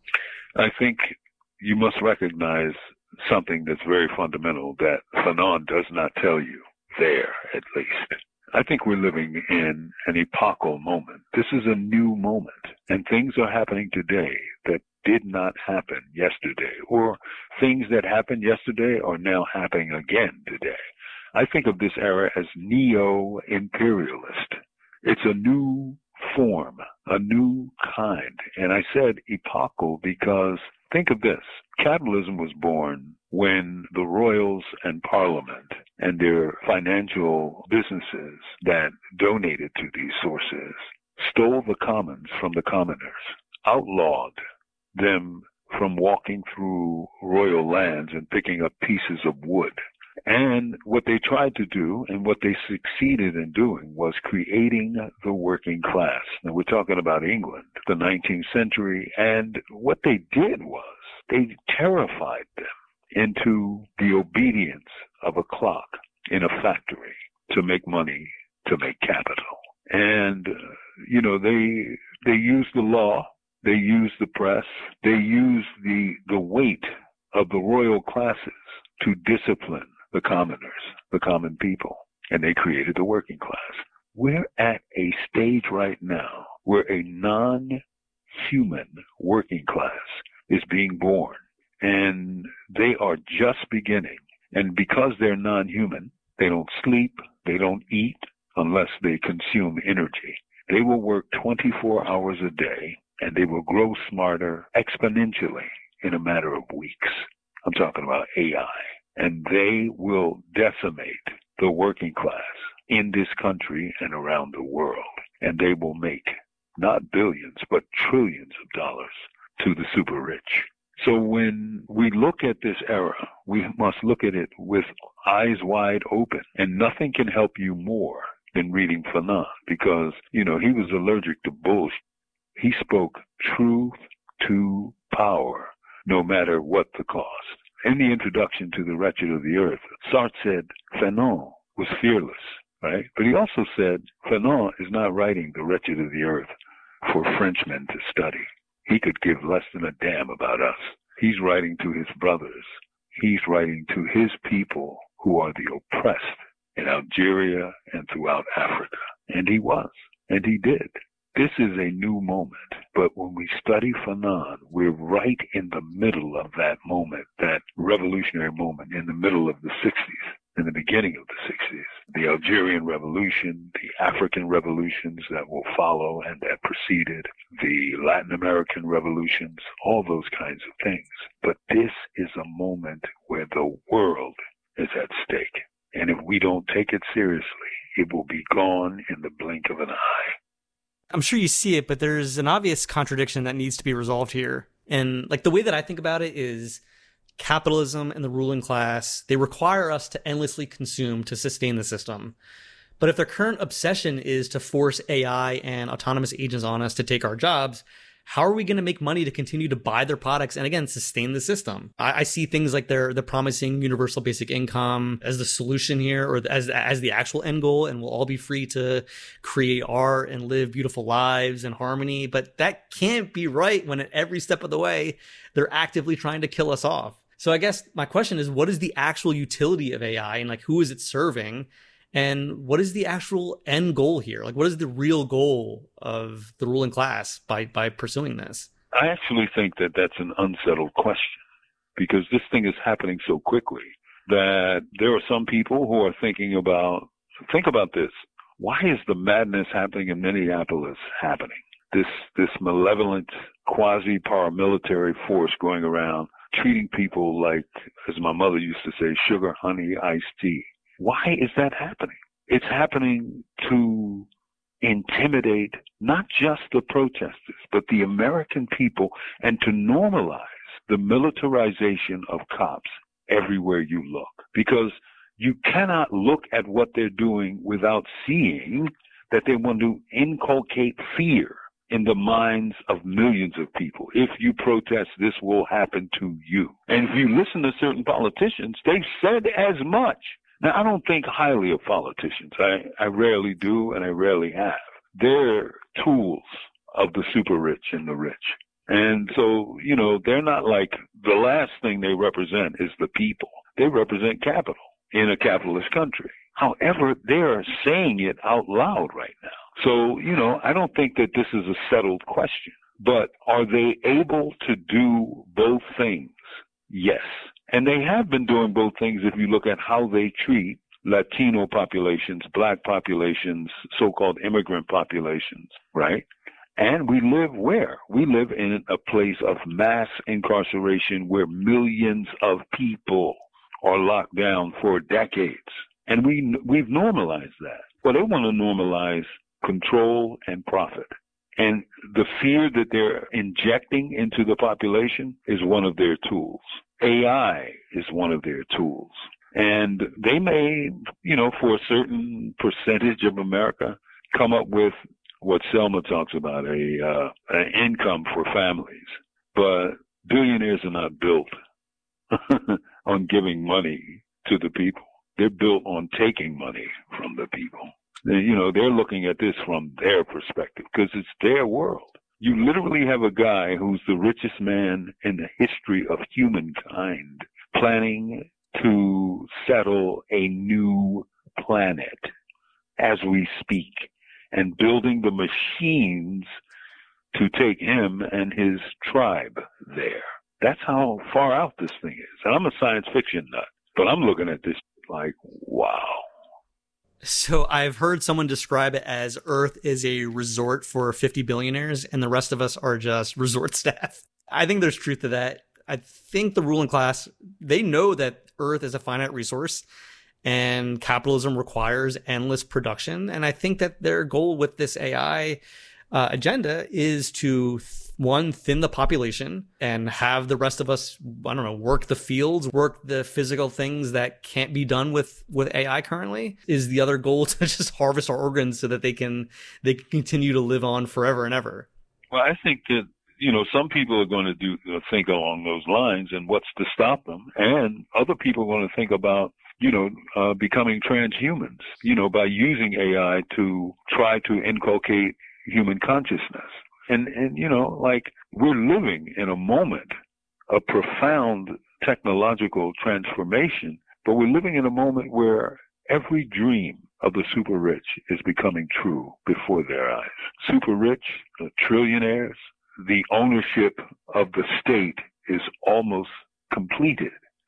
I think you must recognize something that's very fundamental that Fanon does not tell you there, at least. I think we're living in an epochal moment. This is a new moment, and things are happening today that did not happen yesterday, or things that happened yesterday are now happening again today. I think of this era as neo-imperialist. It's a new form, a new kind. And I said epochal because think of this. Capitalism was born when the royals and parliament and their financial businesses that donated to these sources stole the commons from the commoners, outlawed them from walking through royal lands and picking up pieces of wood. And what they tried to do and what they succeeded in doing was creating the working class. Now we're talking about England, the nineteenth century, and what they did was they terrified them into the obedience of a clock in a factory to make money, to make capital. And, uh, you know, they they used the law, they used the press, they used the the weight of the royal classes to discipline the commoners, the common people, and they created the working class. We're at a stage right now where a non-human working class is being born, and they are just beginning. And because they're non-human, they don't sleep, they don't eat unless they consume energy. They will work twenty-four hours a day, and they will grow smarter exponentially in a matter of weeks. I'm talking about A I. And they will decimate the working class in this country and around the world. And they will make not billions, but trillions of dollars to the super rich. So when we look at this era, we must look at it with eyes wide open. And nothing can help you more than reading Fanon because, you know, he was allergic to bullshit. He spoke truth to power, no matter what the cost. In the introduction to The Wretched of the Earth, Sartre said Fanon was fearless, right? But he also said Fanon is not writing The Wretched of the Earth for Frenchmen to study. He could give less than a damn about us. He's writing to his brothers. He's writing to his people who are the oppressed in Algeria and throughout Africa. And he was, and he did. This is a new moment, but when we study Fanon, we're right in the middle of that moment, that revolutionary moment in the middle of the sixties. in the beginning of the sixties. The Algerian Revolution, the African revolutions that will follow and that preceded, the Latin American revolutions, all those kinds of things. But this is a moment where the world is at stake. And if we don't take it seriously, it will be gone in the blink of an eye. I'm sure you see it, but there's an obvious contradiction that needs to be resolved here. And like the way that I think about it is capitalism and the ruling class, they require us to endlessly consume to sustain the system. But if their current obsession is to force A I and autonomous agents on us to take our jobs, how are we going to make money to continue to buy their products and, again, sustain the system? I, I see things like they're, they're promising universal basic income as the solution here, or as, as the actual end goal, and we'll all be free to create art and live beautiful lives in harmony. But that can't be right when at every step of the way, they're actively trying to kill us off. So I guess my question is, what is the actual utility of A I, and like who is it serving? And what is the actual end goal here? Like, what is the real goal of the ruling class by, by pursuing this? I actually think that that's an unsettled question, because this thing is happening so quickly that there are some people who are thinking about, think about this. Why is the madness happening in Minneapolis happening? This, this malevolent quasi-paramilitary force going around treating people like, as my mother used to say, sugar, honey, iced tea. Why is that happening? It's happening to intimidate not just the protesters, but the American people, and to normalize the militarization of cops everywhere you look. Because you cannot look at what they're doing without seeing that they want to inculcate fear in the minds of millions of people. If you protest, this will happen to you. And if you listen to certain politicians, they've said as much. Now, I don't think highly of politicians. I, I rarely do, and I rarely have. They're tools of the super rich and the rich. And so, you know, they're not like, the last thing they represent is the people. They represent capital in a capitalist country. However, they are saying it out loud right now. So, you know, I don't think that this is a settled question. But are they able to do both things? Yes. And they have been doing both things if you look at how they treat Latino populations, black populations, so-called immigrant populations, right? And we live where? We live in a place of mass incarceration where millions of people are locked down for decades. And we, we've normalized that. Well, they want to normalize control and profit. And the fear that they're injecting into the population is one of their tools. A I is one of their tools. And they may, you know, for a certain percentage of America, come up with what Selma talks about, a uh, an income for families. But billionaires are not built on giving money to the people. They're built on taking money from the people. They, you know, they're looking at this from their perspective because it's their world. You literally have a guy who's the richest man in the history of humankind planning to settle a new planet as we speak and building the machines to take him and his tribe there. That's how far out this thing is. And I'm a science fiction nut, but I'm looking at this like, wow. So I've heard someone describe it as Earth is a resort for fifty billionaires and the rest of us are just resort staff. I think there's truth to that. I think the ruling class, they know that Earth is a finite resource and capitalism requires endless production. And I think that their goal with this A I uh, agenda is to, one, thin the population and have the rest of us, I don't know, work the fields, work the physical things that can't be done with, with A I currently. Is the other goal to just harvest our organs so that they can, they can continue to live on forever and ever? Well, I think that, you know, some people are going to do uh, think along those lines and what's to stop them. And other people are going to think about, you know, uh, becoming transhumans, you know, by using A I to try to inculcate human consciousness. And, and, you know, like we're living in a moment of profound technological transformation, but we're living in a moment where every dream of the super rich is becoming true before their eyes. Super rich, the trillionaires, the ownership of the state is almost completed.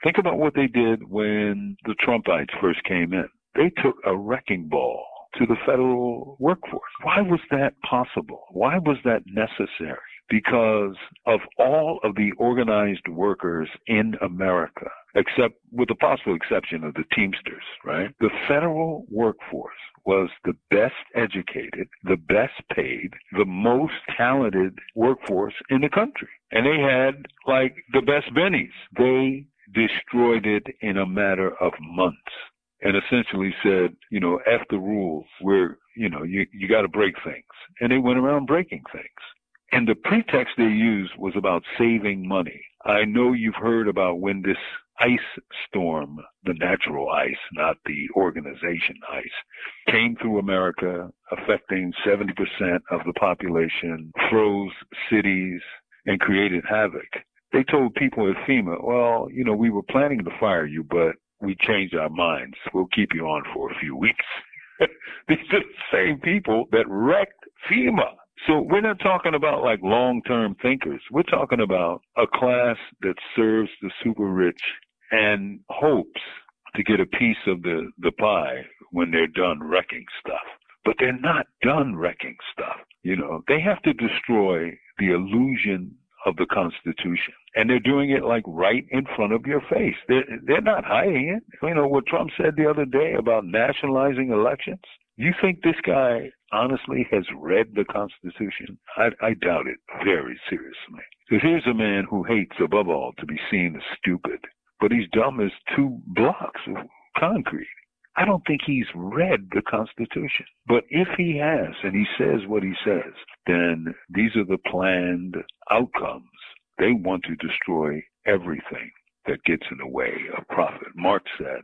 Think about what they did when the Trumpites first came in. They took a wrecking ball to the federal workforce. Why was that possible? Why was that necessary? Because of all of the organized workers in America, except with the possible exception of the Teamsters, right? The federal workforce was the best educated, the best paid, the most talented workforce in the country. And they had like the best bennies. They destroyed it in a matter of months and essentially said, you know, F the rules. We're, you know, you, you got to break things. And they went around breaking things. And the pretext they used was about saving money. I know you've heard about when this ice storm, the natural ice, not the organization ice, came through America, affecting seventy percent of the population, froze cities, and created havoc. They told people at FEMA, well, you know, we were planning to fire you, but we changed our minds. We'll keep you on for a few weeks. These are the same people that wrecked FEMA. So we're not talking about like long-term thinkers. We're talking about a class that serves the super rich and hopes to get a piece of the, the pie when they're done wrecking stuff. But they're not done wrecking stuff. You know, they have to destroy the illusion of the Constitution. And they're doing it like right in front of your face. They're, they're not hiding it. You know, what Trump said the other day about nationalizing elections. You think this guy honestly has read the Constitution? I, I doubt it very seriously. Because here's a man who hates, above all, to be seen as stupid. But he's dumb as two blocks of concrete. I don't think he's read the Constitution. But if he has, and he says what he says, then these are the planned outcomes. They want to destroy everything that gets in the way of profit. Marx said,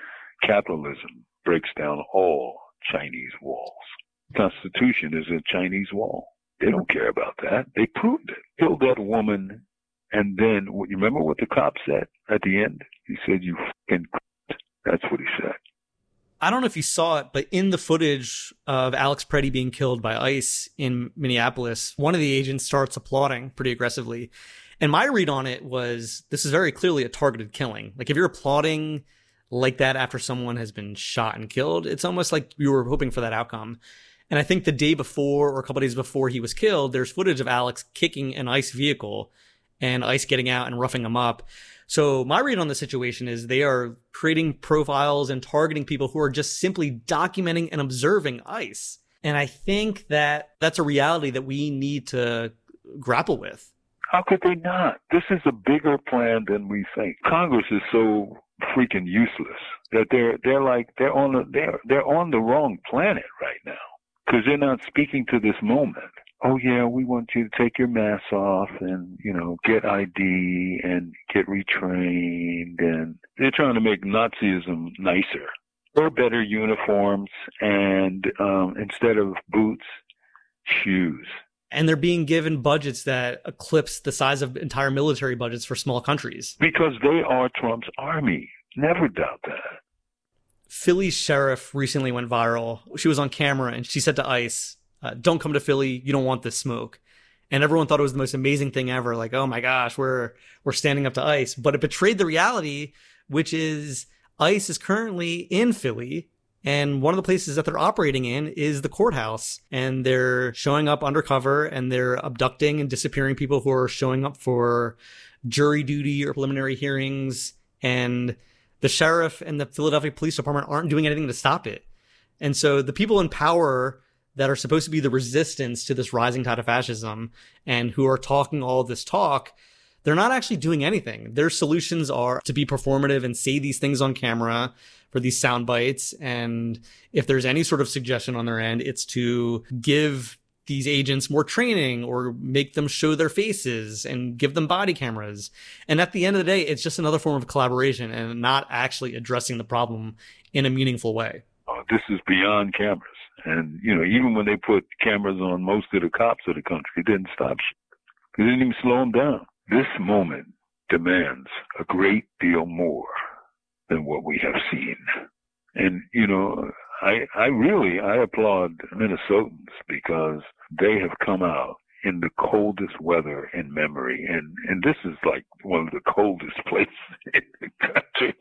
capitalism breaks down all Chinese walls. The Constitution is a Chinese wall. They don't care about that. They proved it. Killed that woman, and then, you remember what the cop said at the end? He said, you fucking c-. That's what he said. I don't know if you saw it, but in the footage of Alex Preddy being killed by ICE in Minneapolis, one of the agents starts applauding pretty aggressively. And my read on it was, this is very clearly a targeted killing. Like, if you're applauding like that after someone has been shot and killed, it's almost like you were hoping for that outcome. And I think the day before or a couple of days before he was killed, there's footage of Alex kicking an ICE vehicle and ICE getting out and roughing him up. So my read on the situation is they are creating profiles and targeting people who are just simply documenting and observing ICE. And I think that that's a reality that we need to grapple with. How could they not? This is a bigger plan than we think. Congress is so freaking useless that they're they're like they're on the they're they're on the wrong planet right now because they're not speaking to this moment. Oh yeah, we want you to take your mask off and, you know, get I D and get retrained, and they're trying to make Nazism nicer. Or better uniforms and um, instead of boots, shoes. And they're being given budgets that eclipse the size of entire military budgets for small countries. Because they are Trump's army. Never doubt that. Philly's sheriff recently went viral. She was on camera and she said to ICE, uh, don't come to Philly. You don't want this smoke. And everyone thought it was the most amazing thing ever. Like, oh my gosh, we're we're standing up to ICE. But it betrayed the reality, which is ICE is currently in Philly. And one of the places that they're operating in is the courthouse. And they're showing up undercover and they're abducting and disappearing people who are showing up for jury duty or preliminary hearings. And the sheriff and the Philadelphia Police Department aren't doing anything to stop it. And so the people in power that are supposed to be the resistance to this rising tide of fascism and who are talking all this talk, they're not actually doing anything. Their solutions are to be performative and say these things on camera for these sound bites. And if there's any sort of suggestion on their end, it's to give these agents more training or make them show their faces and give them body cameras. And at the end of the day, it's just another form of collaboration and not actually addressing the problem in a meaningful way. Oh, this is beyond cameras. And, you know, even when they put cameras on most of the cops of the country, it didn't stop shit. It didn't even slow them down. This moment demands a great deal more than what we have seen. And, you know, I, I really, I applaud Minnesotans because they have come out in the coldest weather in memory. And, and this is like one of the coldest places in the country.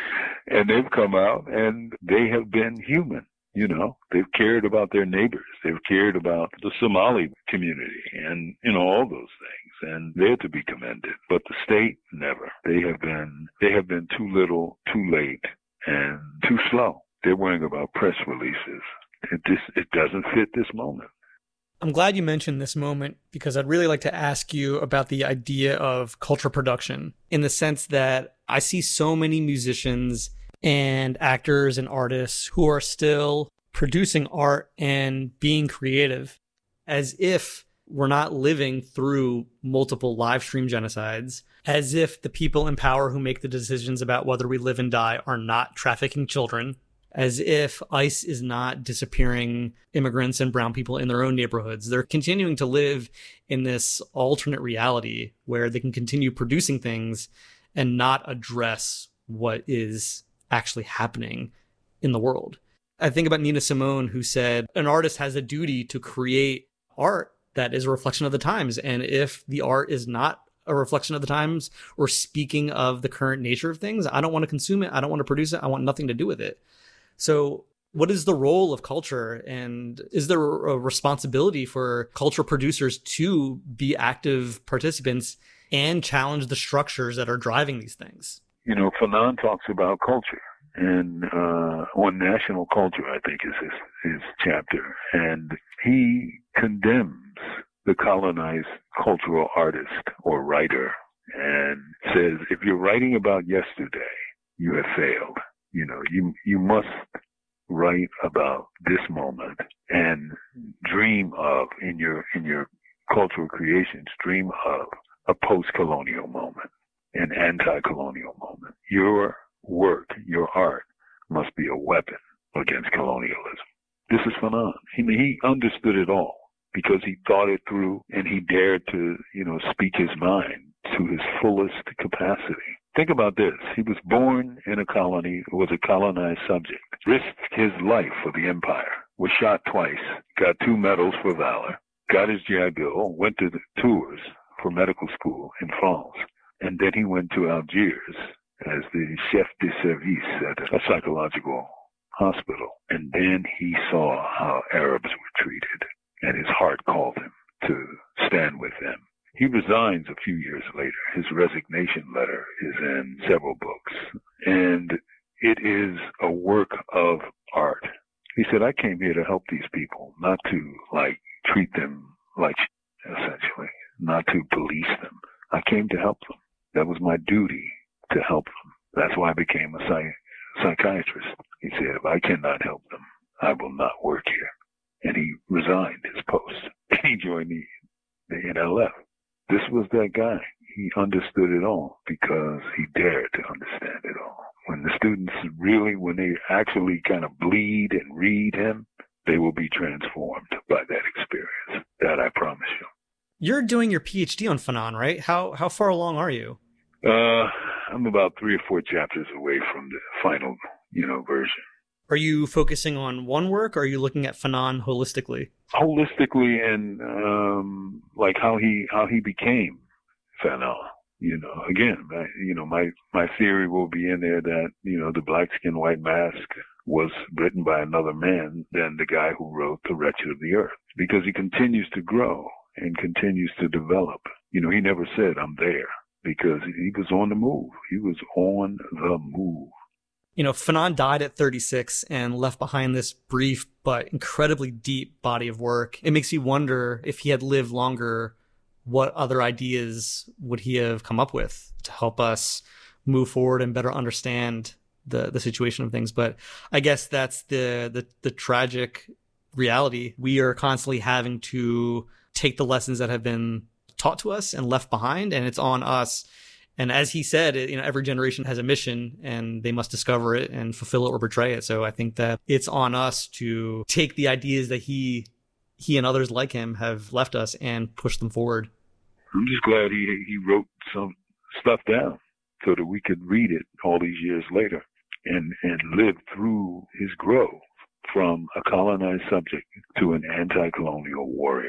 And they've come out and they have been human. You know, they've cared about their neighbors. They've cared about the Somali community and, you know, all those things. And they're to be commended. But the state, never. They have been, they have been too little, too late, and too slow. They're worrying about press releases. It just, it doesn't fit this moment. I'm glad you mentioned this moment because I'd really like to ask you about the idea of culture production in the sense that I see so many musicians and actors and artists who are still producing art and being creative as if we're not living through multiple live stream genocides, as if the people in power who make the decisions about whether we live and die are not trafficking children, as if ICE is not disappearing immigrants and brown people in their own neighborhoods. They're continuing to live in this alternate reality where they can continue producing things and not address what is actually happening in the world. I think about Nina Simone, who said an artist has a duty to create art that is a reflection of the times. And if the art is not a reflection of the times or speaking of the current nature of things, I don't want to consume it. I don't want to produce it. I want nothing to do with it. So what is the role of culture? And is there a responsibility for culture producers to be active participants and challenge the structures that are driving these things? You know, Fanon talks about culture, and uh, on national culture, I think is his, his chapter, and he condemns the colonized cultural artist or writer and says, if you're writing about yesterday, you have failed. You know, you you must write about this moment and dream of in your in your cultural creations, dream of a post-colonial moment, an anti-colonial moment. Your work, your art must be a weapon against colonialism. This is Fanon. He, he understood it all because he thought it through and he dared to, you know, speak his mind to his fullest capacity. Think about this. He was born in a colony, was a colonized subject, risked his life for the empire, was shot twice, got two medals for valor, got his G I Bill, went to the tours for medical school in France, and then he went to Algiers as the chef de service at a psychological hospital. And then he saw how Arabs were treated, and his heart called him to stand with them. He resigns a few years later. His resignation letter is in several books, and it is a work of art. He said, I came here to help these people, not to, like, treat them like shit, essentially, not to police them. I came to help them. That was my duty, to help them. That's why I became a psych- psychiatrist. He said, if I cannot help them, I will not work here. And he resigned his post. He joined the, the N L F. This was that guy. He understood it all because he dared to understand it all. When the students really, when they actually kind of bleed and read him, they will be transformed by that experience. That I promise you. You're doing your P H D on Fanon, right? How how far along are you? Uh, I'm about three or four chapters away from the final, you know, version. Are you focusing on one work, or are you looking at Fanon holistically? Holistically, and um, like how he how he became Fanon. You know, again, my, you know, my my theory will be in there that, you know, the Black Skin, White Mask was written by another man than the guy who wrote The Wretched of the Earth, because he continues to grow and continues to develop. You know, he never said, I'm there, because he was on the move. He was on the move. You know, Fanon died at thirty-six and left behind this brief but incredibly deep body of work. It makes you wonder, if he had lived longer, what other ideas would he have come up with to help us move forward and better understand the, the situation of things. But I guess that's the, the, the tragic reality. We are constantly having to take the lessons that have been taught to us and left behind, and it's on us. And as he said, you know, every generation has a mission and they must discover it and fulfill it or betray it. So I think that it's on us to take the ideas that he, he and others like him have left us and push them forward. I'm just glad he, he wrote some stuff down so that we could read it all these years later and, and live through his growth from a colonized subject to an anti-colonial warrior.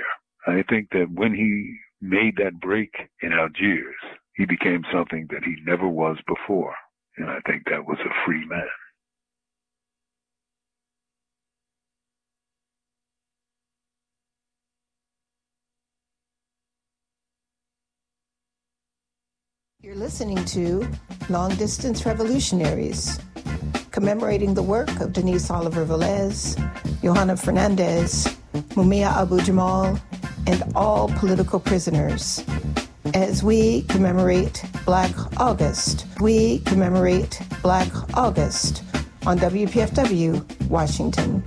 I think that when he made that break in Algiers, he became something that he never was before. And I think that was a free man. You're listening to Long Distance Revolutionaries, commemorating the work of Denise Oliver Velez, Johanna Fernandez, Mumia Abu-Jamal, and all political prisoners. As we commemorate Black August, we commemorate Black August on W P F W, Washington.